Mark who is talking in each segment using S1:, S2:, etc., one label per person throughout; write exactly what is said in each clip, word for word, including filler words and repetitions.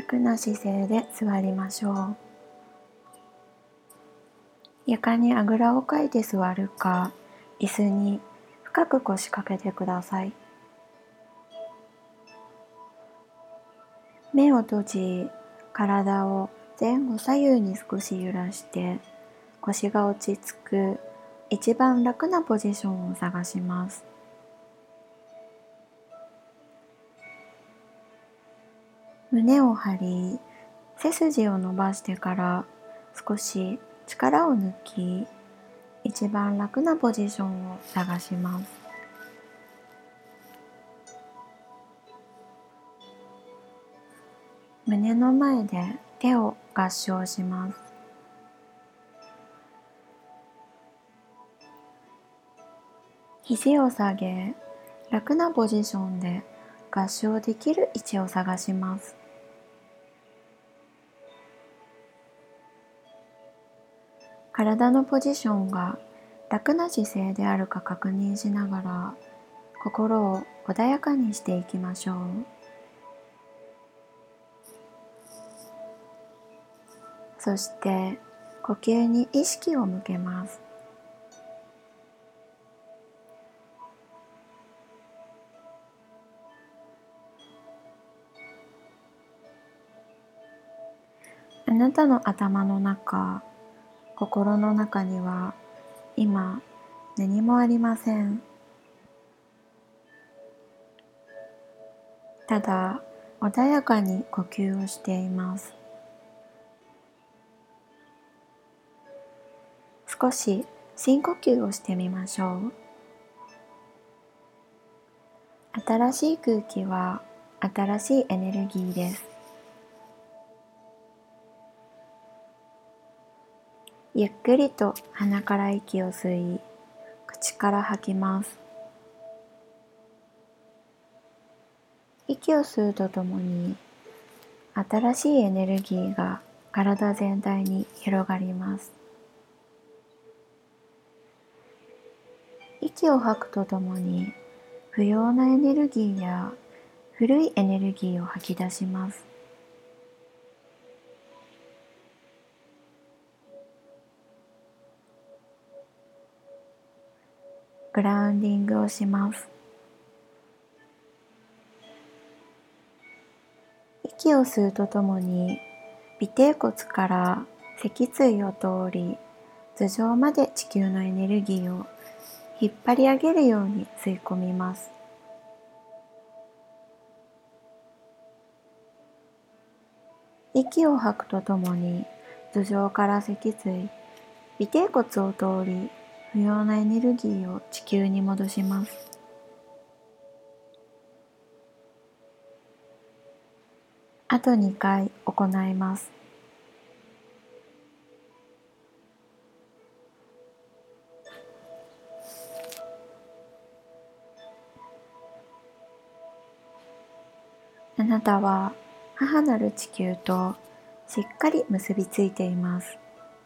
S1: 楽な姿勢で座りましょう。床にあぐらをかいて座るか、椅子に深く腰掛けてください。目を閉じ、体を前後左右に少し揺らして、腰が落ち着く一番楽なポジションを探します。胸を張り、背筋を伸ばしてから少し力を抜き、一番楽なポジションを探します。胸の前で手を合掌します。肘を下げ、楽なポジションで合掌できる位置を探します。体のポジションが楽な姿勢であるか確認しながら、心を穏やかにしていきましょう。そして呼吸に意識を向けます。あなたの頭の中、心の中には今何もありません。ただ穏やかに呼吸をしています。少し深呼吸をしてみましょう。新しい空気は新しいエネルギーです。ゆっくりと鼻から息を吸い、口から吐きます。息を吸うとともに、新しいエネルギーが体全体に広がります。息を吐くとともに、不要なエネルギーや古いエネルギーを吐き出します。グラウンディングをします。息を吸うとともに、尾てい骨から脊椎を通り、頭上まで地球のエネルギーを引っ張り上げるように吸い込みます。息を吐くとともに、頭上から脊椎、尾てい骨を通り、不要なエネルギーを地球に戻します。あとにかい行います。あなたは母なる地球としっかり結びついています。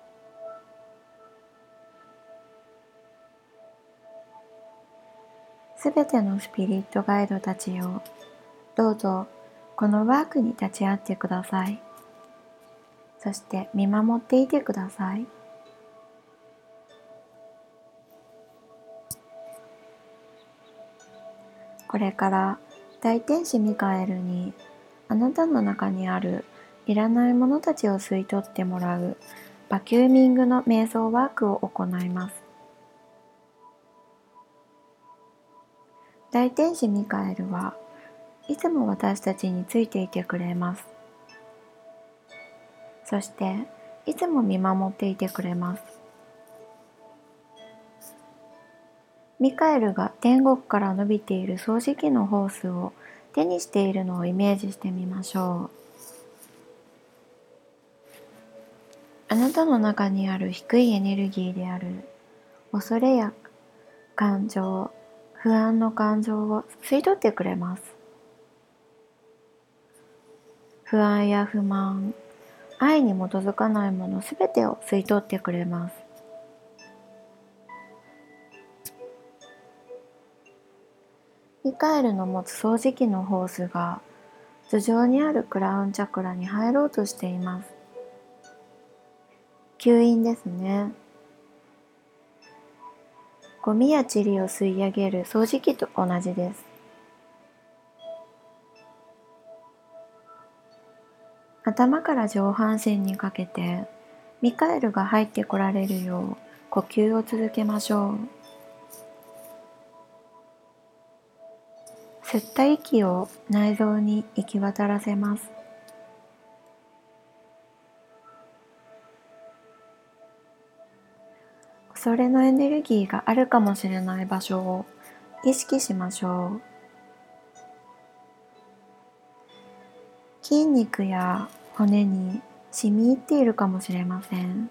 S1: すべてのスピリットガイドたちよ、どうぞこのワークに立ち会ってください。そして見守っていてください。これから大天使ミカエルに、あなたの中にあるいらないものたちを吸い取ってもらうバキューミングの瞑想ワークを行います。大天使ミカエルはいつも私たちについていてくれます。そしていつも見守っていてくれます。ミカエルが天国から伸びている掃除機のホースを手にしているのをイメージしてみましょう。あなたの中にある低いエネルギーである恐れや感情、不安の感情を吸い取ってくれます。不安や不満、愛に基づかないものすべてを吸い取ってくれます。ミカエルの持つ掃除機のホースが頭上にあるクラウンチャクラに入ろうとしています。吸引ですね。ゴミや塵を吸い上げる掃除機と同じです。頭から上半身にかけてミカエルが入ってこられるよう呼吸を続けましょう。吸った息を内臓に行き渡らせます。それのエネルギーがあるかもしれない場所を意識しましょう。筋肉や骨に染み入っているかもしれません。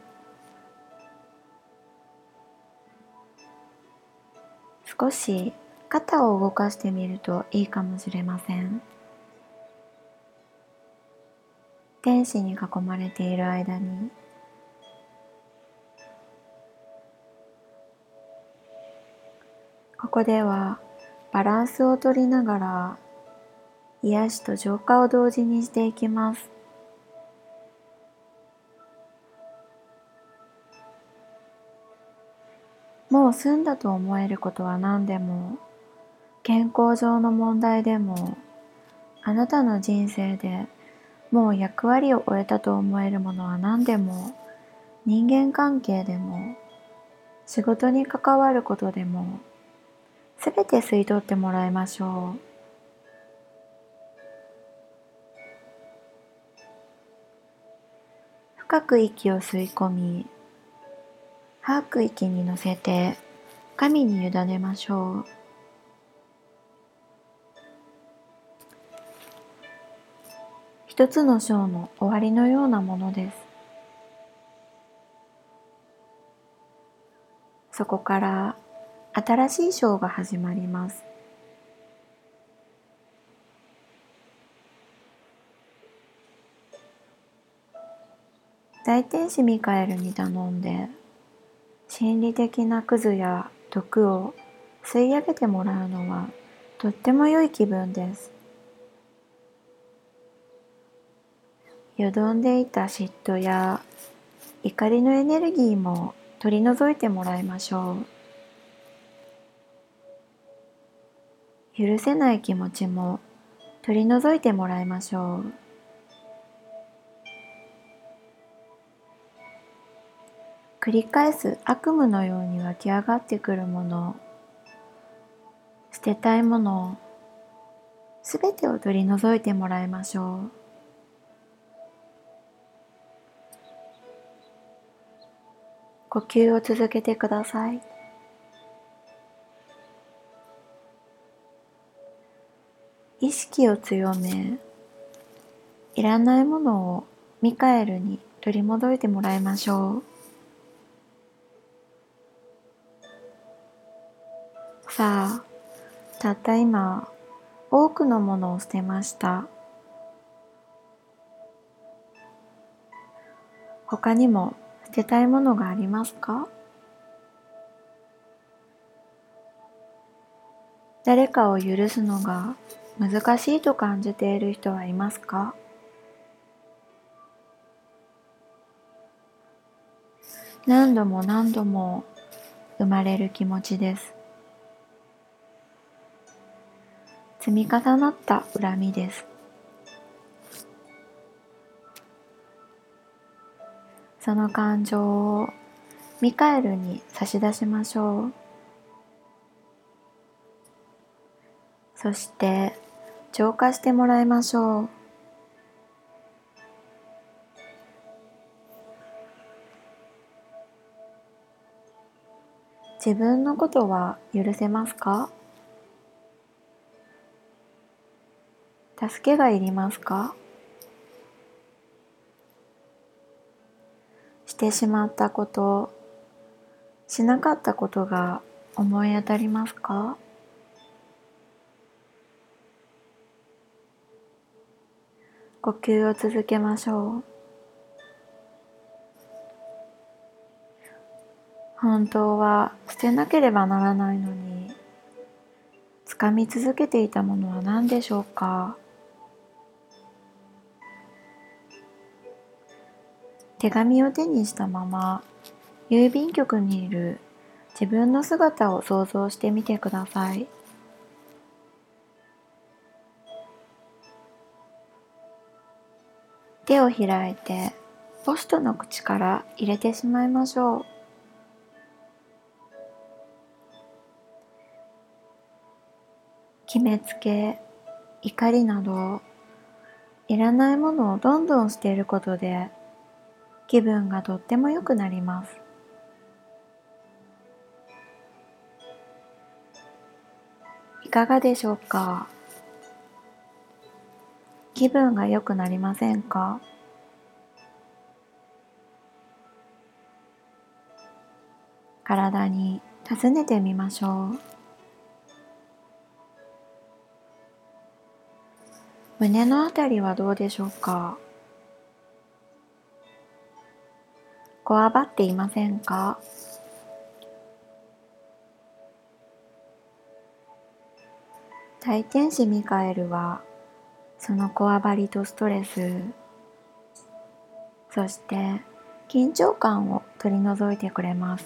S1: 少し肩を動かしてみるといいかもしれません。天使に囲まれている間にここではバランスをとりながら癒しと浄化を同時にしていきます。もう済んだと思えることは何でも、健康上の問題でも、あなたの人生でもう役割を終えたと思えるものは何でも、人間関係でも、仕事に関わることでも、すべて吸い取ってもらいましょう。深く息を吸い込み、吐く息に乗せて神に委ねましょう。一つの章の終わりのようなものです。そこから新しい章が始まります。大天使ミカエルに頼んで、心理的なクズや毒を吸い上げてもらうのはとっても良い気分です。よどんでいた嫉妬や怒りのエネルギーも取り除いてもらいましょう。許せない気持ちも取り除いてもらいましょう。繰り返す悪夢のように湧き上がってくるもの、捨てたいもの、すべてを取り除いてもらいましょう。呼吸を続けてください。意識を強め、いらないものをミカエルに取り戻いてもらいましょう。さあ、たった今、多くのものを捨てました。他にも捨てたいものがありますか？誰かを許すのが難しいと感じている人はいますか？何度も何度も生まれる気持ちです。積み重なった恨みです。その感情をミカエルに差し出しましょう。そして浄化してもらいましょう。自分のことは許せますか？助けがいりますか？してしまったこと、しなかったことが思い当たりますか？呼吸を続けましょう。本当は捨てなければならないのに、掴み続けていたものは何でしょうか？ 手紙を手にしたまま郵便局にいる自分の姿を想像してみてください。手を開いてポストの口から入れてしまいましょう。決めつけ、怒りなどいらないものをどんどん捨てることで気分がとっても良くなります。いかがでしょうか？気分が良くなりませんか？体に尋ねてみましょう。胸のあたりはどうでしょうか？こわばっていませんか？大天使ミカエルはそのこわばりとストレス、そして緊張感を取り除いてくれます。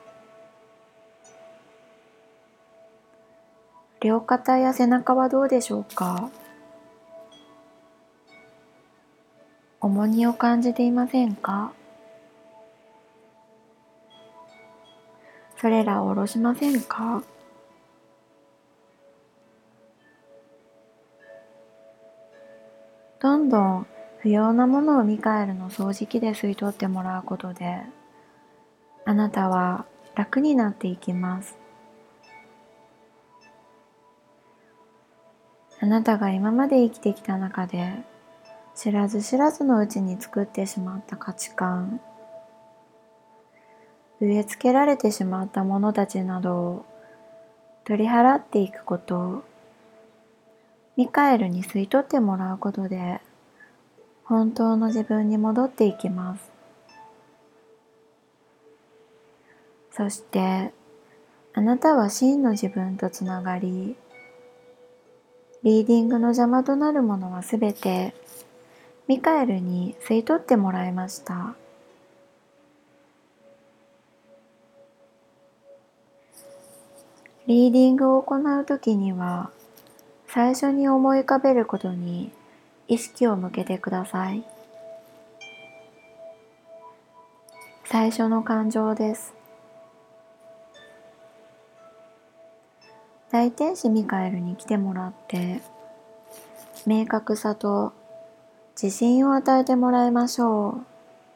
S1: 両肩や背中はどうでしょうか？重荷を感じていませんか？それらを下ろしませんか？どんどん不要なものをミカエルの掃除機で吸い取ってもらうことで、あなたは楽になっていきます。あなたが今まで生きてきた中で、知らず知らずのうちに作ってしまった価値観、植え付けられてしまったものたちなどを取り払っていくこと、ミカエルに吸い取ってもらうことで、本当の自分に戻っていきます。そして、あなたは真の自分とつながり、リーディングの邪魔となるものはすべてミカエルに吸い取ってもらいました。リーディングを行うときには、最初に思い浮かべることに意識を向けてください。最初の感情です。大天使ミカエルに来てもらって、明確さと自信を与えてもらいましょう。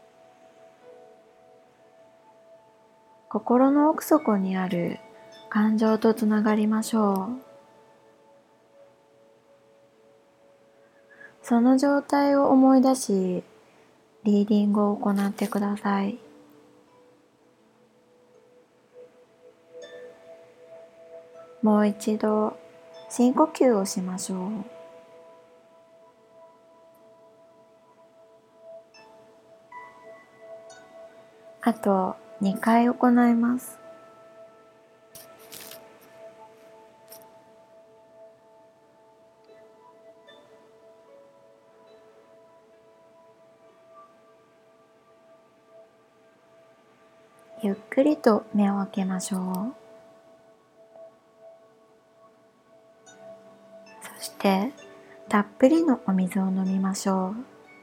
S1: 心の奥底にある感情とつながりましょう。その状態を思い出し、リーディングを行ってください。もう一度深呼吸をしましょう。あとにかい行います。ゆっくりと目を開けましょう。そしてたっぷりのお水を飲みましょう。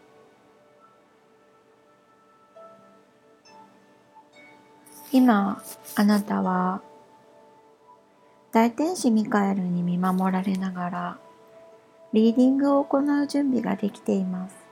S1: 今あなたは大天使ミカエルに見守られながらリーディングを行う準備ができています。